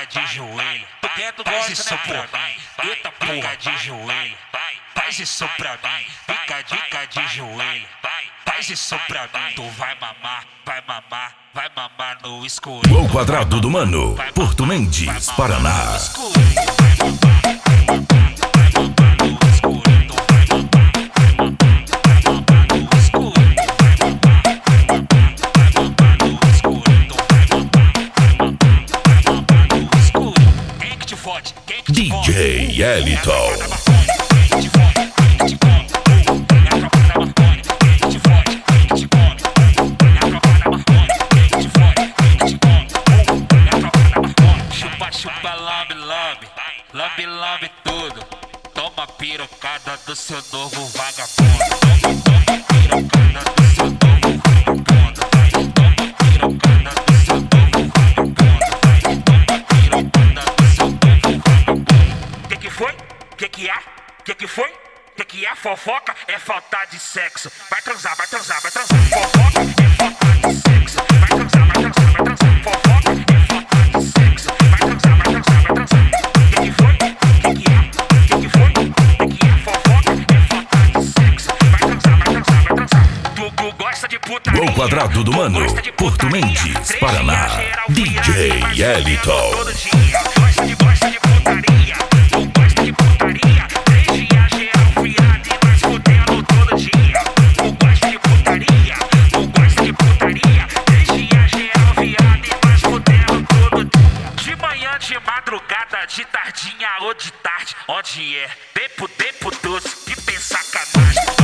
de joelho. Tu quer, tu faz isso pra mim. Eita porra, de joelho. Faz isso pra mim. Fica de joelho. Faz isso pra mim. Tu vai mamar no escuro. Gol Quadrado do Mano, Porto Mendes, Paraná. DJ Eliton. Chupa, lambe tudo. Toma pirocada do seu novo vagabundo. Toma pirocada do seu novo vagabundo. Toma pirocada do seu novo vagabundo. Toma pirocada do seu novo vagabundo. Que foi? Que foi? Que é fofoca? É falta de sexo. Vai transar. Fofoca é falta de sexo. Vai transar. Fofoca é falta de sexo. Vai transar. Que foi? Que foi? Que é fofoca? É falta de sexo. Vai transar. Tu gosta de putaria. Gol Quadrado do Mano, Porto Mendes, Paraná. DJ Eliton. Todo dia. Gosta de putaria. Tu gosta de putaria. 3 dias geral fiado e mais fudendo todo dia. Tu gosta de putaria. 3 dias geral fiado e mais fudendo todo dia. De manhã, de madrugada, de tardinha ou de tarde. Onde é? Tempo doce, que tem sacanagem.